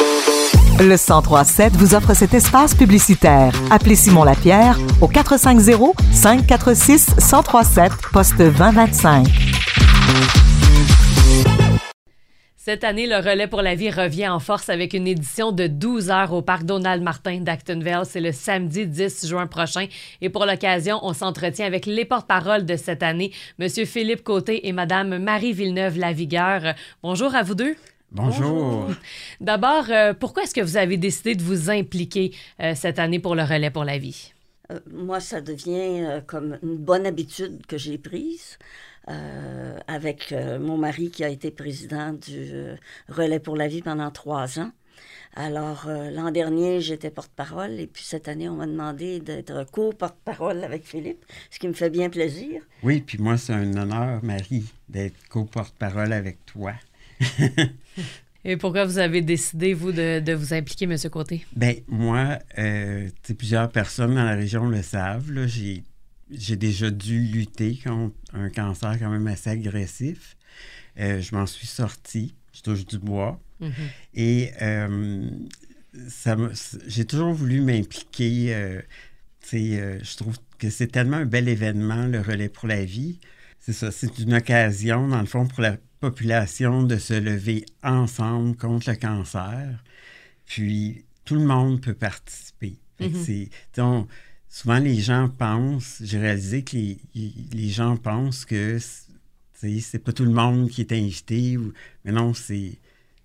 Le 103.7 vous offre cet espace publicitaire. Appelez Simon Lapierre au 450-546-1037, poste 2025. Cette année, le Relais pour la vie revient en force avec une édition de 12 heures au parc Donald Martin d'Actonville. C'est le samedi 10 juin prochain. Et pour l'occasion, on s'entretient avec les porte-paroles de cette année, M. Philippe Côté et Mme Marie Villeneuve-Lavigueur. Bonjour à vous deux. Bonjour. D'abord, pourquoi est-ce que vous avez décidé de vous impliquer cette année pour le Relais pour la vie? Moi, ça devient comme une bonne habitude que j'ai prise. Avec mon mari qui a été président du Relais pour la vie pendant 3 ans. Alors, l'an dernier, j'étais porte-parole et puis cette année, on m'a demandé d'être co-porte-parole avec Philippe, ce qui me fait bien plaisir. Oui, puis moi, c'est un honneur, Marie, d'être co-porte-parole avec toi. Et pourquoi vous avez décidé, vous, de vous impliquer, M. Côté? Bien, moi, plusieurs personnes dans la région le savent, là, j'ai déjà dû lutter contre un cancer quand même assez agressif. Je m'en suis sorti. Je touche du bois. Mm-hmm. Et j'ai toujours voulu m'impliquer. Je trouve que c'est tellement un bel événement, le Relais pour la vie. C'est ça, c'est une occasion, dans le fond, pour la population de se lever ensemble contre le cancer. Puis, tout le monde peut participer. Mm-hmm. Souvent, les gens pensent, j'ai réalisé que les gens pensent que c'est pas tout le monde qui est invité, mais non, c'est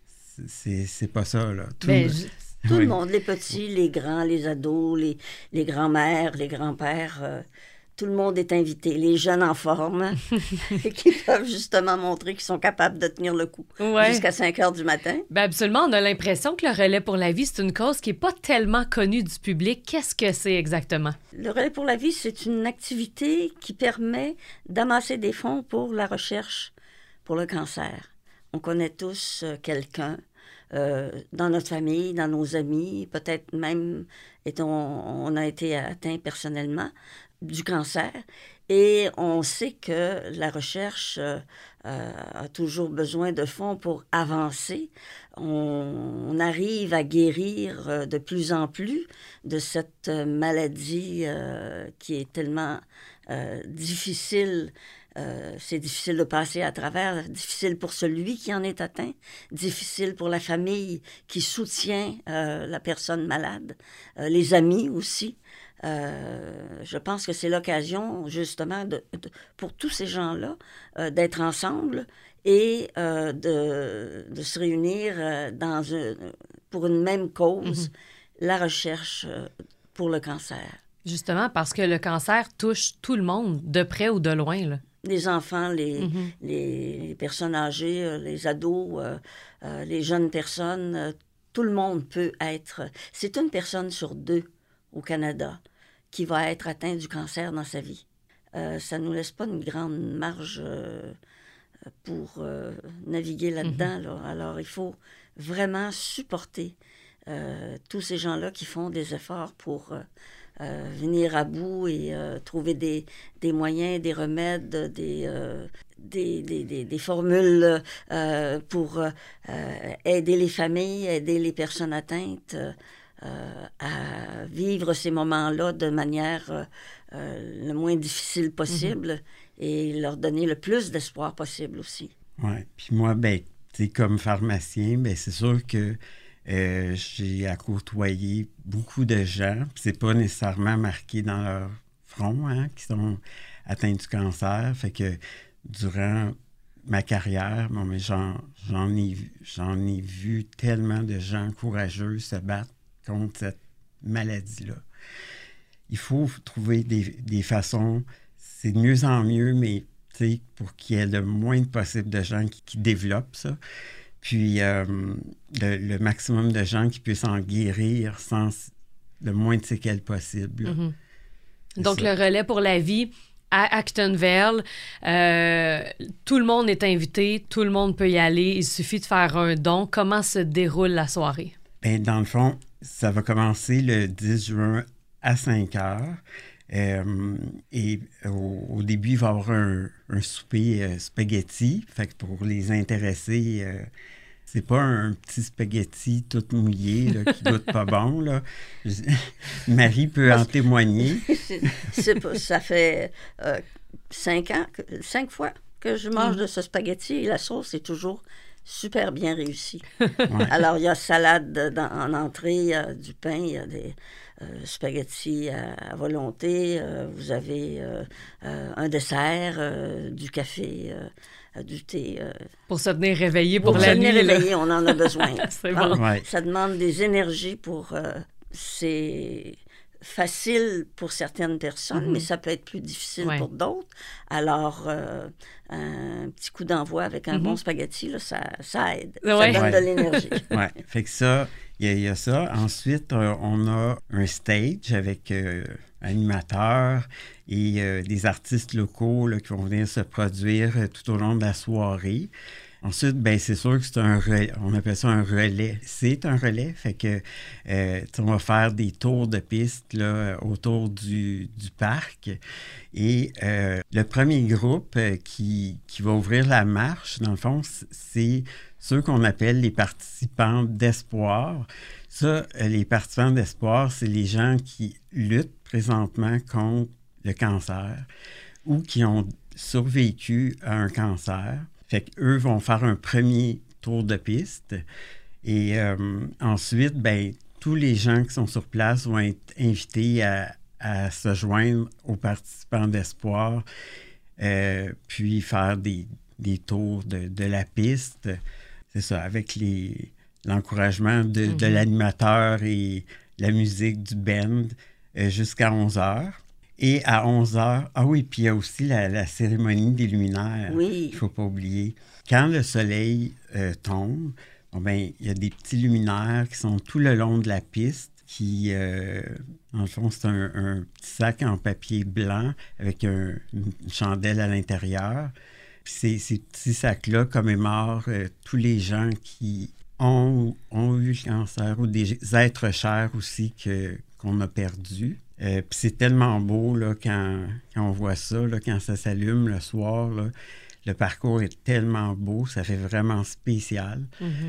pas ça, là. Tout le monde, les petits, les grands, les ados, les grands-mères, les grands-pères, tout le monde est invité. Les jeunes en forme, qui peuvent justement montrer qu'ils sont capables de tenir le coup jusqu'à 5 heures du matin. Bien, absolument. On a l'impression que le Relais pour la vie, c'est une cause qui n'est pas tellement connue du public. Qu'est-ce que c'est exactement? Le Relais pour la vie, c'est une activité qui permet d'amasser des fonds pour la recherche pour le cancer. On connaît tous quelqu'un dans notre famille, dans nos amis, peut-être même on a été atteint personnellement du cancer. Et on sait que la recherche a toujours besoin de fonds pour avancer. On arrive à guérir de plus en plus de cette maladie qui est tellement difficile. C'est difficile de passer à travers, difficile pour celui qui en est atteint, difficile pour la famille qui soutient la personne malade, les amis aussi. Je pense que c'est l'occasion, justement, pour tous ces gens-là, d'être ensemble et de se réunir pour une même cause, la recherche pour le cancer. Justement, parce que le cancer touche tout le monde, de près ou de loin, là. Les enfants, les personnes âgées, les ados, les jeunes personnes, tout le monde peut être... C'est une personne sur 2 au Canada qui va être atteint du cancer dans sa vie. Ça ne nous laisse pas une grande marge pour naviguer là-dedans. Là. Alors, il faut vraiment supporter tous ces gens-là qui font des efforts pour venir à bout et trouver des moyens, des remèdes, des formules pour aider les familles, aider les personnes atteintes à vivre ces moments-là de manière le moins difficile possible et leur donner le plus d'espoir possible aussi. Oui, puis moi, comme pharmacien, c'est sûr que j'ai à côtoyer beaucoup de gens, puis c'est pas nécessairement marqué dans leur front, qui sont atteints du cancer. Fait que durant ma carrière, j'en ai vu tellement de gens courageux se battre contre cette maladie-là. Il faut trouver des façons, c'est de mieux en mieux, mais pour qu'il y ait le moins possible de gens qui développent ça. Puis le maximum de gens qui puissent en guérir sans le moins de séquelles possible. Mm-hmm. Donc, le Relais pour la vie à Actonville, tout le monde est invité, tout le monde peut y aller, il suffit de faire un don. Comment se déroule la soirée? Bien, dans le fond, ça va commencer le 10 juin à 5 heures. Et au début, il va y avoir un souper spaghetti. Fait que pour les intéressés C'est pas un petit spaghetti tout mouillé là, qui goûte pas bon. Là. Marie peut en témoigner. Ça fait 5 fois que je mange de ce spaghetti et la sauce est toujours super bien réussie. Ouais. Alors, il y a salade en entrée, il y a du pain, il y a des spaghettis à volonté, vous avez un dessert, du café, du thé. Pour se tenir réveillé pour la nuit. Pour se tenir réveillé, on en a besoin. C'est bon. Ouais. Ça demande des énergies pour... c'est facile pour certaines personnes, mais ça peut être plus difficile pour d'autres. Alors, un petit coup d'envoi avec un bon spaghetti, là, ça aide. Ça donne de l'énergie. Oui, fait que ça, il y a ça. Ensuite, on a un stage avec animateurs et des artistes locaux là, qui vont venir se produire tout au long de la soirée. Ensuite, bien, c'est sûr que c'est un relais. On appelle ça un relais. C'est un relais, fait que on va faire des tours de piste là, autour du parc. Et le premier groupe qui va ouvrir la marche, dans le fond, c'est ceux qu'on appelle les participants d'espoir. Ça, les participants d'espoir, c'est les gens qui luttent présentement contre le cancer ou qui ont survécu à un cancer. Fait qu'eux vont faire un premier tour de piste et ensuite, bien, tous les gens qui sont sur place vont être invités à se joindre aux participants d'espoir puis faire des tours de la piste. C'est ça, avec l'encouragement de l'animateur et la musique du band jusqu'à 11h. Et à 11h, ah oui, puis il y a aussi la cérémonie des luminaires. Oui. Il ne faut pas oublier. Quand le soleil tombe, bon, ben, il y a des petits luminaires qui sont tout le long de la piste qui, en fond, c'est un petit sac en papier blanc avec une chandelle à l'intérieur. Puis ces petits sacs-là commémorent tous les gens qui ont eu le cancer ou des êtres chers aussi qu'on a perdus. Puis c'est tellement beau là, quand on voit ça, là, quand ça s'allume le soir. Là, le parcours est tellement beau, ça fait vraiment spécial.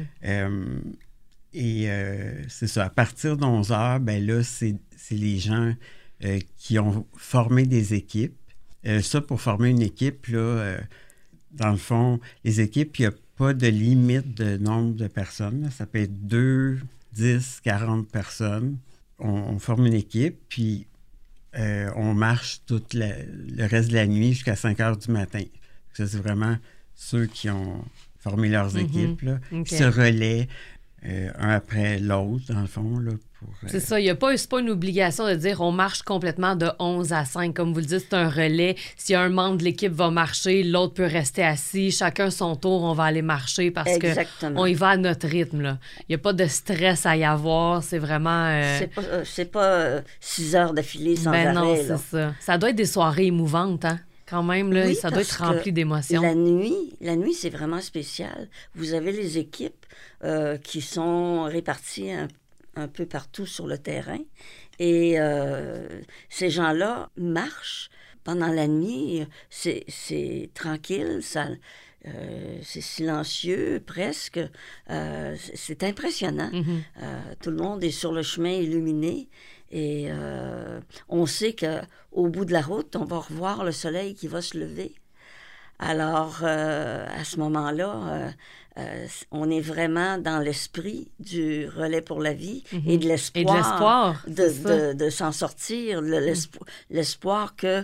C'est ça, à partir d'11h, ben là, c'est les gens qui ont formé des équipes. Ça, pour former une équipe, là, dans le fond, les équipes, il n'y a pas de limite de nombre de personnes. Là. Ça peut être 2, 10, 40 personnes. On forme une équipe, puis on marche tout le reste de la nuit jusqu'à 5 heures du matin. Ça, c'est vraiment ceux qui ont formé leurs équipes, là, qui se relaient un après l'autre, dans le fond. Là, c'est ça, c'est pas une obligation de dire on marche complètement de 11 à 5. Comme vous le dites, c'est un relais. S'il y a un membre de l'équipe va marcher, l'autre peut rester assis. Chacun son tour, on va aller marcher parce qu'on y va à notre rythme. Là. Il n'y a pas de stress à y avoir. C'est vraiment... C'est pas 6 heures d'affilée sans arrêt. Non, c'est ça. Ça doit être des soirées émouvantes, hein? Quand même, là, oui, ça doit être rempli d'émotions. La nuit, c'est vraiment spécial. Vous avez les équipes qui sont réparties un peu partout sur le terrain. Et ces gens-là marchent pendant la nuit. C'est tranquille, c'est silencieux presque. C'est impressionnant. Tout le monde est sur le chemin illuminé. Et on sait qu'au bout de la route, on va revoir le soleil qui va se lever. Alors, à ce moment-là, on est vraiment dans l'esprit du relais pour la vie et de l'espoir, de s'en sortir, l'espoir que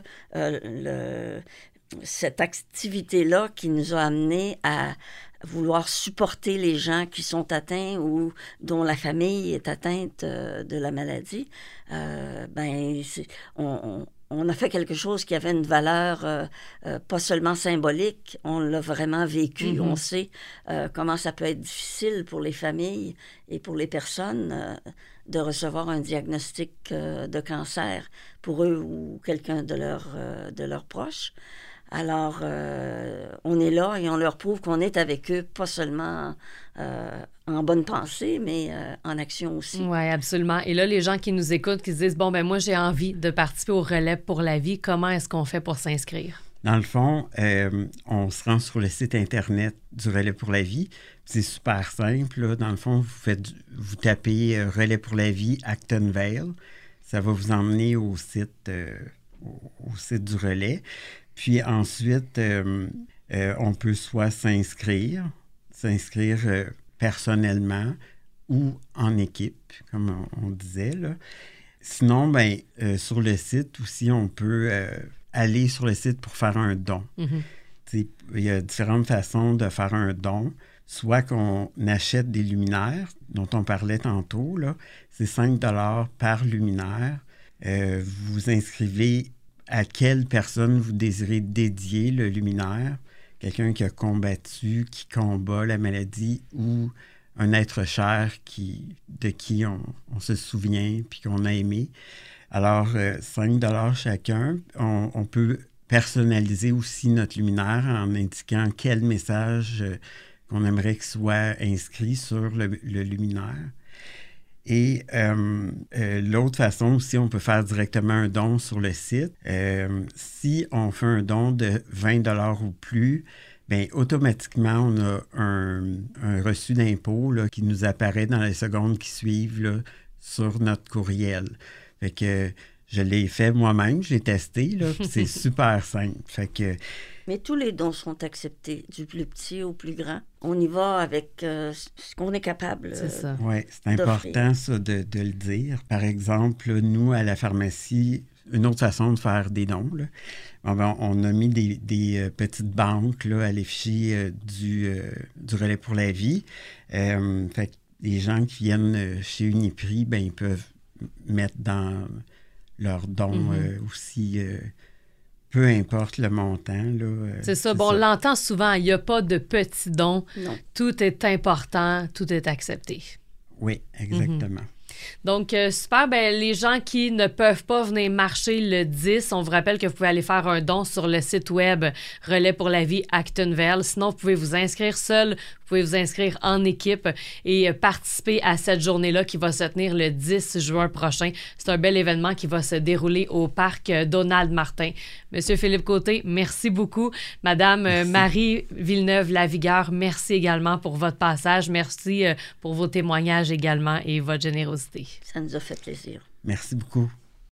cette activité-là qui nous a amenés à vouloir supporter les gens qui sont atteints ou dont la famille est atteinte de la maladie, on a fait quelque chose qui avait une valeur pas seulement symbolique, on l'a vraiment vécu. On sait comment ça peut être difficile pour les familles et pour les personnes de recevoir un diagnostic de cancer pour eux ou quelqu'un de leurs proches. Alors, on est là et on leur prouve qu'on est avec eux, pas seulement en bonne pensée, mais en action aussi. Oui, absolument. Et là, les gens qui nous écoutent, qui se disent, bon, ben moi, j'ai envie de participer au relais pour la vie, comment est-ce qu'on fait pour s'inscrire? Dans le fond, on se rend sur le site Internet du Relais pour la vie, C'est super simple. Là. Dans le fond, vous tapez Relais pour la vie Acton Vale. Ça va vous emmener au site du relais. Puis ensuite, on peut soit s'inscrire personnellement ou en équipe, comme on disait. Là. Sinon, sur le site aussi, on peut aller sur le site pour faire un don. Mm-hmm. Il y a différentes façons de faire un don. Soit qu'on achète des luminaires, dont on parlait tantôt, là, c'est 5 $ par luminaire. Vous vous inscrivez à quelle personne vous désirez dédier le luminaire. Quelqu'un qui a combattu, qui combat la maladie ou un être cher de qui on se souvient puis qu'on a aimé. Alors, 5 $ chacun. On peut personnaliser aussi notre luminaire en indiquant quel message qu'on aimerait qu'il soit inscrit sur le luminaire. Et l'autre façon aussi, on peut faire directement un don sur le site. Si on fait un don de 20 $ ou plus, bien, automatiquement, on a un reçu d'impôt là, qui nous apparaît dans les secondes qui suivent là, sur notre courriel. Fait que je l'ai fait moi-même, je l'ai testé, là, puis c'est super simple. Fait que... Mais tous les dons sont acceptés, du plus petit au plus grand. On y va avec ce qu'on est capable c'est ça. Oui, c'est important ça de le dire. Par exemple, nous, à la pharmacie, une autre façon de faire des dons, là, on a mis des petites banques là, à l'effigie du Relais pour la vie. Fait que les gens qui viennent chez Uniprix, ils peuvent mettre dans leurs dons aussi... peu importe le montant. Là, c'est ça. Bon, on l'entend souvent, il n'y a pas de petits dons. Non. Tout est important, tout est accepté. Oui, exactement. Donc, super. Les gens qui ne peuvent pas venir marcher le 10, on vous rappelle que vous pouvez aller faire un don sur le site web Relais pour la vie Acton Vale. Sinon, vous pouvez vous inscrire seul, vous pouvez vous inscrire en équipe et participer à cette journée-là qui va se tenir le 10 juin prochain. C'est un bel événement qui va se dérouler au parc Donald Martin. Monsieur Philippe Côté, merci beaucoup. Madame Marie Villeneuve-Lavigueur, merci également pour votre passage. Merci pour vos témoignages également et votre générosité. Ça nous a fait plaisir. Merci beaucoup.